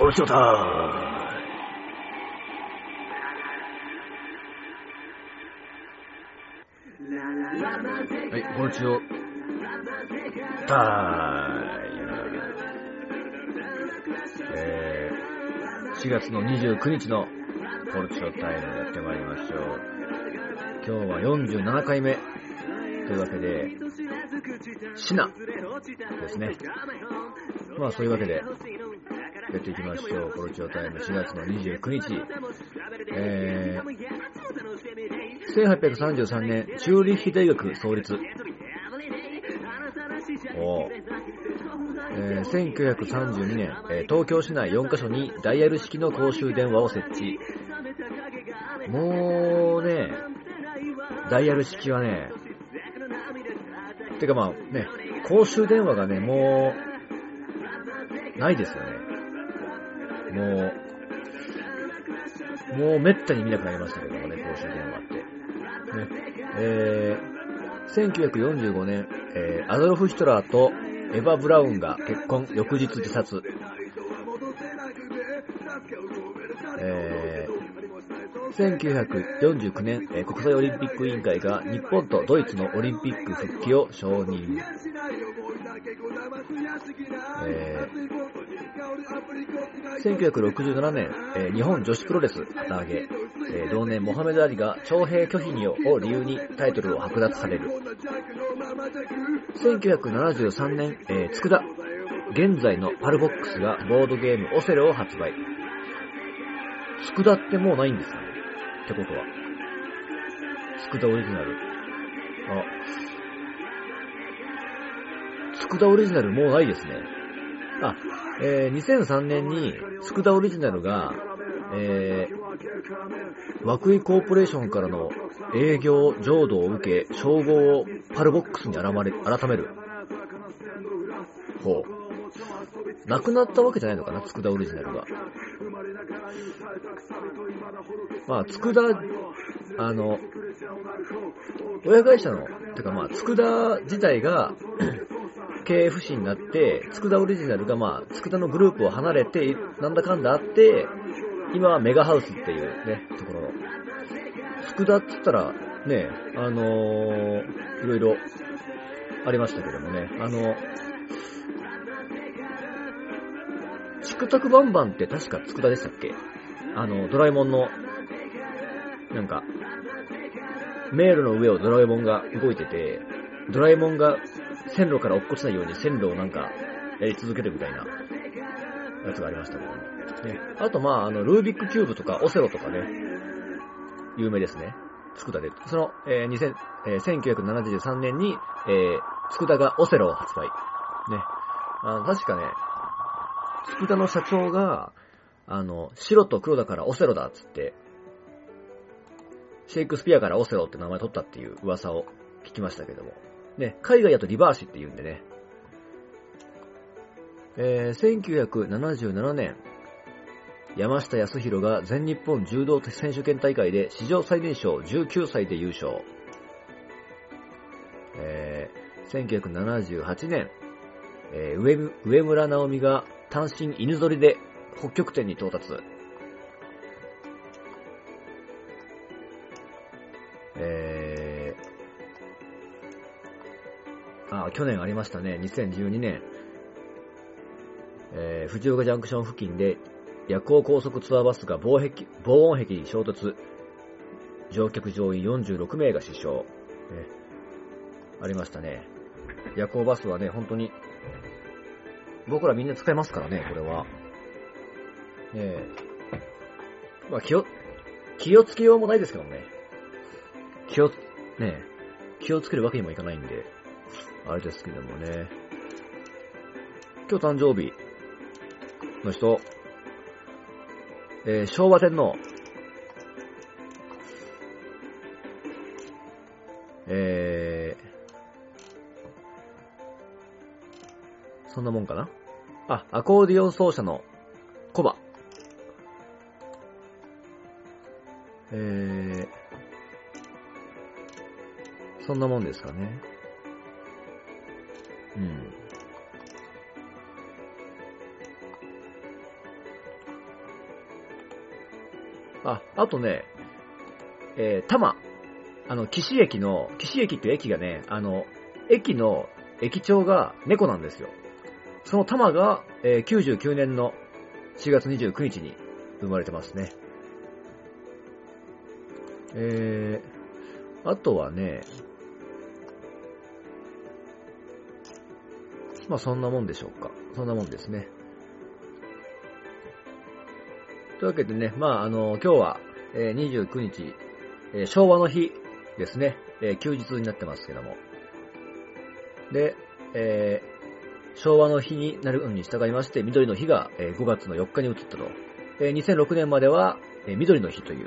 ルチョタイム。はい、ポルチョタイム。4月の29日のポルチョタイムやってまいりましょう。今日は47回目というわけで、シナですね。まあそういうわけでやっていきましょう。ポルチョタイム4月の29日。1833年、チューリッヒ大学創立。1932年、東京市内4カ所にダイヤル式の公衆電話を設置。もうね、ダイヤル式はね、てかまあね、公衆電話がね、もう、ないですよね。もうめったに見なくなりましたけどもね、公衆電話って。ね、1945年、アドルフ・ヒトラーとエヴァ・ブラウンが結婚、翌日自殺。1949年、国際オリンピック委員会が日本とドイツのオリンピック復帰を承認。1967年、日本女子プロレス旗揚げ。同年モハメド・アリが徴兵拒否を理由にタイトルを剥奪される。1973年、佃、現在のパルボックスがボードゲームオセロを発売。佃ってもうないんですかねってことは。佃オリジナル。佃オリジナルもうないですね。2003年に佃オリジナルが、涌井コーポレーションからの営業譲渡を受け、称号をパルボックスに改める。ほう。なくなったわけじゃないのかな、佃オリジナルが。まあ、佃、親会社の、てかまあ、佃自体が、経営不振になって、佃オリジナルがまあ、佃のグループを離れて、なんだかんだあって、今はメガハウスっていうね、ところの。佃って言ったら、ね、いろいろありましたけどもね、チクタクバンバンって確か佃でしたっけ？ドラえもんの、なんか、迷路の上をドラえもんが動いてて、ドラえもんが線路から落っこちないように線路をなんかやり続けるみたいなやつがありましたけどね。あとまあ、ルービックキューブとかオセロとかね、有名ですね。佃で。その、1973年に、佃がオセロを発売。ね。確かね、佃の社長が、白と黒だからオセロだっつって、シェイクスピアからオセロって名前取ったっていう噂を聞きましたけども。ね、海外だとリバーシって言うんでね。1977年、山下康弘が全日本柔道選手権大会で史上最年少19歳で優勝。1978年、上村直美が単身犬ぞりで北極点に到達。去年ありましたね。2012年、藤岡ジャンクション付近で夜行高速ツアーバスが防音壁に衝突。乗客乗員46名が死傷。ありましたね。夜行バスはね、本当に僕らみんな使いますからね、これは。まあ気をつけようもないですけどね。気をつけるわけにもいかないんで、あれですけどもね。今日誕生日の人、昭和天皇、そんなもんかな。アコーディオン奏者のコバ。そんなもんですかね。 あとね、多摩、岸駅っていう駅がね、駅の駅長が猫なんですよ。その多摩が、99年の4月29日に生まれてますね。あとはね、まあそんなもんでしょうか。そんなもんですね。というわけでね、まあ今日は、29日、昭和の日ですね、休日になってますけども。で、昭和の日になるに従いまして、緑の日が、5月の4日に移ったと。2006年までは、緑の日という、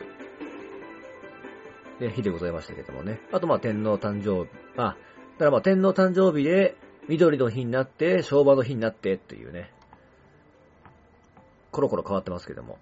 日でございましたけどもね。あと天皇誕生日、だから天皇誕生日で緑の日になって、昭和の日になってというね、コロコロ変わってますけども。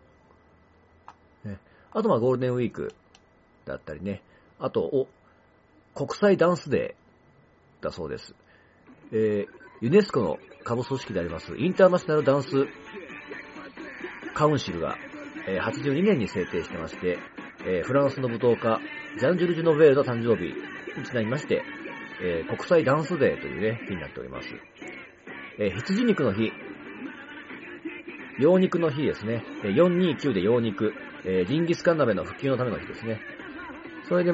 あとゴールデンウィークだったりね。あと、国際ダンスデーだそうです。ユネスコの下部組織であります、インターナショナルダンスカウンシルが、82年に制定してまして、フランスの舞踏家、ジャン・ジュル・ジュノベールの誕生日にちなみまして、国際ダンスデーというね、日になっております。羊肉の日、羊肉の日ですね。429で羊肉、ジンギスカン鍋の普及のための日ですね。それで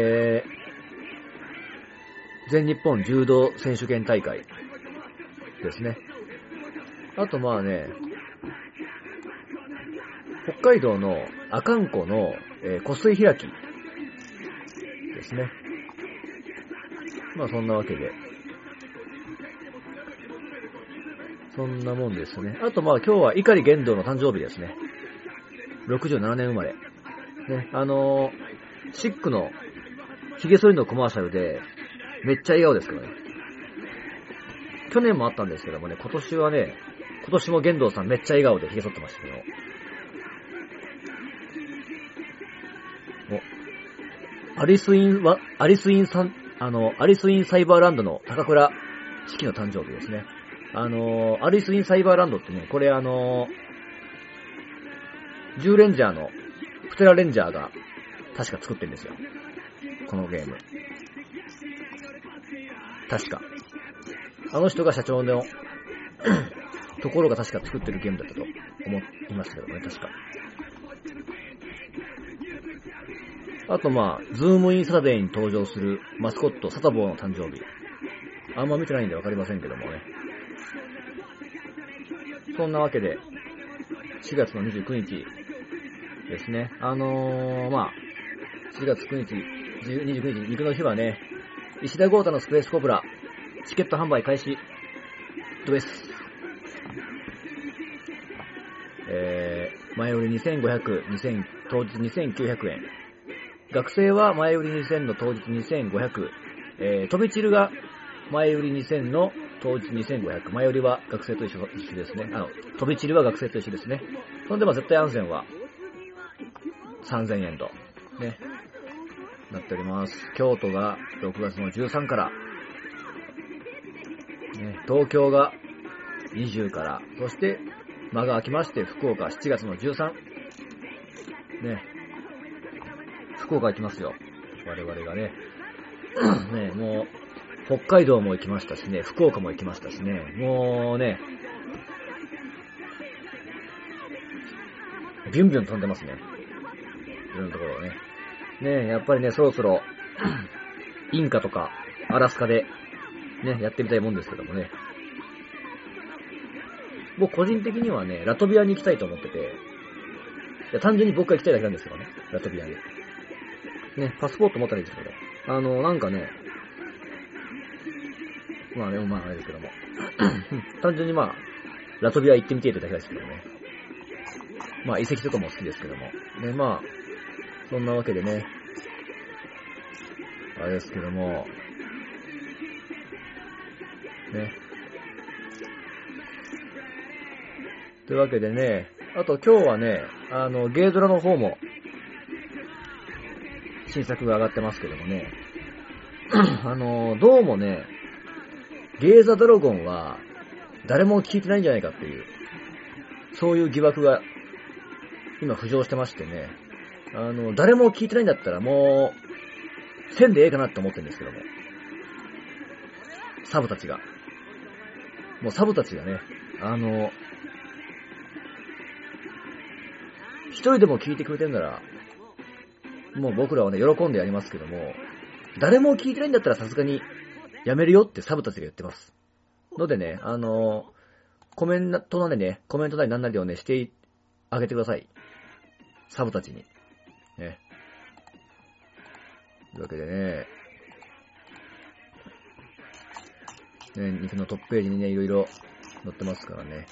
全日本柔道選手権大会ですね。あと北海道の阿寒湖の、湖水開きですね。そんなわけで。そんなもんですね。あと今日は碇玄道の誕生日ですね。67年生まれ。ね、シックの髭剃りのコマーシャルで、めっちゃ笑顔ですけどね。去年もあったんですけどもね、今年も玄道さんめっちゃ笑顔で髭剃ってましたけど。アリスインサイバーランドの高倉四季の誕生日ですね。アリスインサイバーランドってね、これ10レンジャーのプテラレンジャーが確か作ってるんですよ。このゲーム。確か。あの人が社長のところが確か作ってるゲームだったと思いましたけどね、確か。あとズームインサタデーに登場するマスコットサタボーの誕生日。あんま見てないんでわかりませんけどもね。そんなわけで、4月の29日ですね。4月9日、29日、肉の日はね、石田豪太のスペースコブラ、チケット販売開始です。前売り2500、当日2900円。学生は前売り2000の当日2500。飛び散るが前売り2000の当日2500。前売りは学生と一緒ですね。飛び散るは学生と一緒ですね。そんで絶対安全は3000円と、ね、なっております。京都が6月の13から、ね、東京が20から、そして間が空きまして福岡7月の13。ね、福岡行きますよ。我々がね。ね、もう、北海道も行きましたしね、福岡も行きましたしね、もうね、ビュンビュン飛んでますね。いろんなところをね。ね、やっぱりね、そろそろ、インカとか、アラスカで、ね、やってみたいもんですけどもね。僕個人的にはね、ラトビアに行きたいと思ってて、いや単純に僕が行きたいだけなんですけどね、ラトビアに。ね、パスポート持ったらいいですけど、なんかね、あれですけども。単純にラトビア行ってみていただきたいですけどね。遺跡とかも好きですけども。ね、そんなわけでね、あれですけども、ね。というわけでね、あと今日はね、ゲイドラの方も、新作が上がってますけどもね、どうもね、ゲイザドラゴンは誰も聞いてないんじゃないかっていう、そういう疑惑が今浮上してましてね、 誰も聞いてないんだったらもう、1000でええかなって思ってるんですけども。サブたちが。もうサブたちがね、一人でも聞いてくれてるなら、もう僕らはね、喜んでやりますけども、誰も聞いてないんだったらさすがにやめるよってサブたちが言ってます。のでね、コメントなりなんなりをね、してあげてください。サブたちに。ね。というわけでね、肉のトップページにね、いろいろ載ってますからね。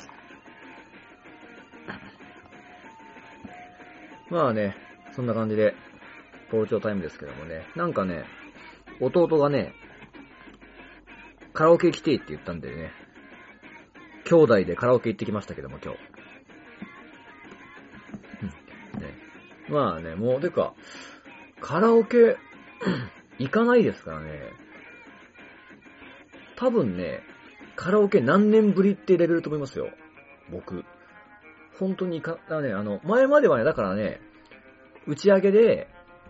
まあね、そんな感じで、ポルチョタイムですけどもね。なんかね、弟がね、カラオケ来てって言ったんでね、兄弟でカラオケ行ってきましたけども、今日。ね、まあね、もう、てか、カラオケ、行かないですからね。多分ね、カラオケ何年ぶりってレベルと思いますよ。僕。本当に前まではね、だからね、打ち上げで、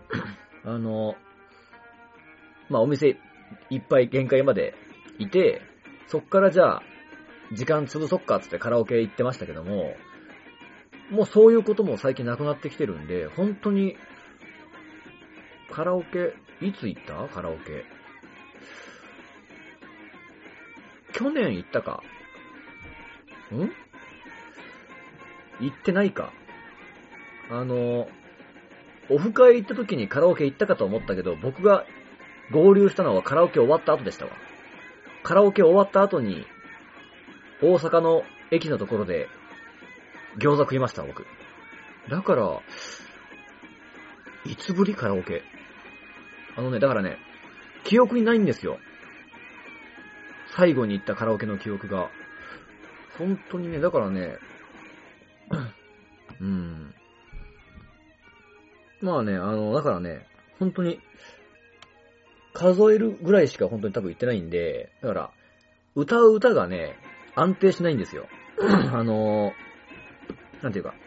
まあ、お店いっぱい限界までいて、そっからじゃあ、時間潰そっかっつってカラオケ行ってましたけども、もうそういうことも最近なくなってきてるんで、本当に、カラオケ、いつ行ったカラオケ。去年行ったか行ってないか。オフ会行った時にカラオケ行ったかと思ったけど、僕が合流したのはカラオケ終わった後でしたわ。カラオケ終わった後に、大阪の駅のところで、餃子食いました、僕。だから、いつぶりカラオケ。だからね、記憶にないんですよ。最後に行ったカラオケの記憶が。本当にね、だからね、まあね、だからね、本当に、数えるぐらいしか本当に多分言ってないんで、だから、歌う歌がね、安定しないんですよ。なんていうか、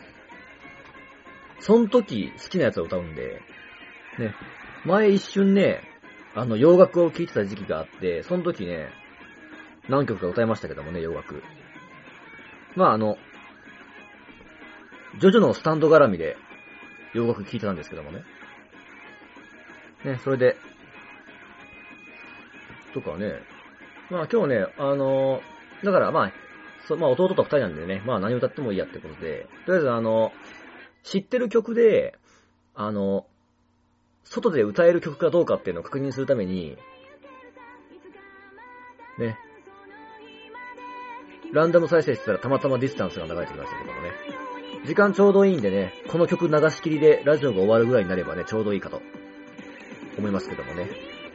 その時好きなやつを歌うんで、ね、前一瞬ね、洋楽を聴いてた時期があって、その時ね、何曲か歌いましたけどもね、洋楽。まあジョジョのスタンド絡みで、洋楽聴いてたんですけどもね。ね、それで、とかね、まあ今日ね、だからまあ弟と二人なんでね、まあ何歌ってもいいやってことで、とりあえず知ってる曲で、外で歌える曲かどうかっていうのを確認するために、ね、ランダム再生してたらたまたまディスタンスが流れてきましたけどもね。時間ちょうどいいんでね、この曲流し切りでラジオが終わるぐらいになればね、ちょうどいいかと思いますけどもね。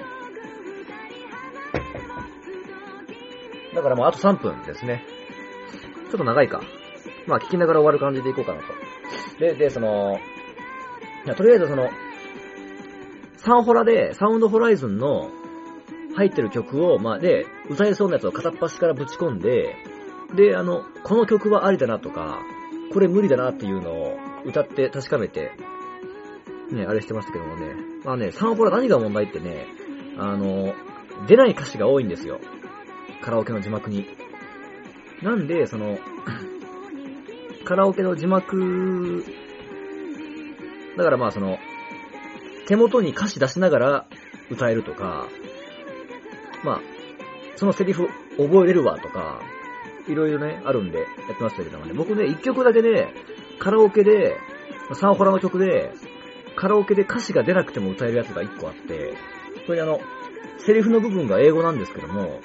だからもうあと3分ですね。ちょっと長いか。まあ聞きながら終わる感じでいこうかなと。で、とりあえずサンホラで、サウンドホライズンの入ってる曲を、で、歌えそうなやつを片っ端からぶち込んで、で、この曲はありだなとか、これ無理だなっていうのを歌って確かめて、ね、あれしてましたけどもね。まあね、サンホラ何が問題ってね、出ない歌詞が多いんですよ。カラオケの字幕に。なんで、カラオケの字幕、だから手元に歌詞出しながら歌えるとか、そのセリフ覚えれるわとか、いろいろね、あるんでやってましたけどもね。僕ね、一曲だけね、カラオケで、サンホラの曲で、カラオケで歌詞が出なくても歌えるやつが一個あって、それセリフの部分が英語なんですけども、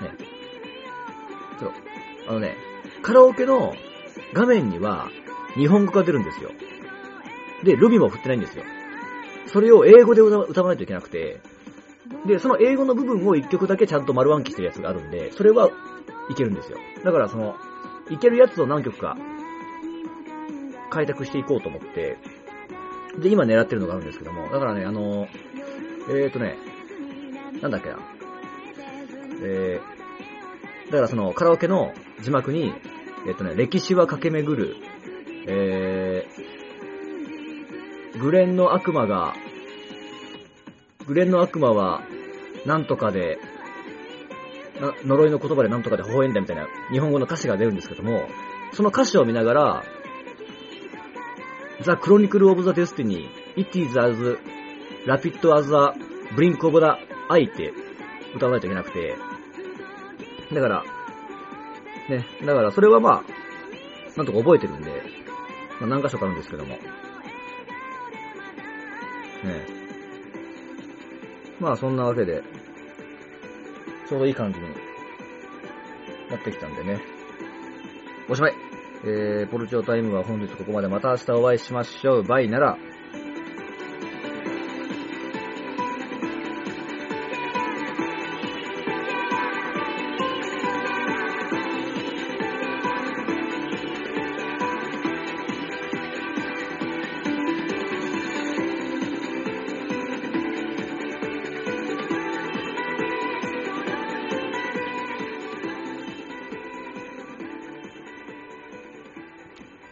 カラオケの画面には日本語が出るんですよ。で、ルビも振ってないんですよ。それを英語で歌わないといけなくて、で、その英語の部分を一曲だけちゃんと丸暗記してるやつがあるんで、それはいけるんですよ。だからいけるやつを何曲か開拓していこうと思って、で、今狙ってるのがあるんですけども、だからね、なんだっけな。だからカラオケの字幕に、歴史は駆け巡る、 グレンの悪魔は、なんとかで、呪いの言葉でなんとかで微笑んだみたいな日本語の歌詞が出るんですけども、その歌詞を見ながら、The Chronicle of the Destiny, It is as rapid as a blink of the eye って歌わないといけなくて、だからそれはまあ、なんとか覚えてるんで、まあ何箇所かあるんですけども。まあそんなわけで、ちょうどいい感じになってきたんでね。おしまい。ポルチョタイムは本日ここまで。また明日お会いしましょう。バイなら。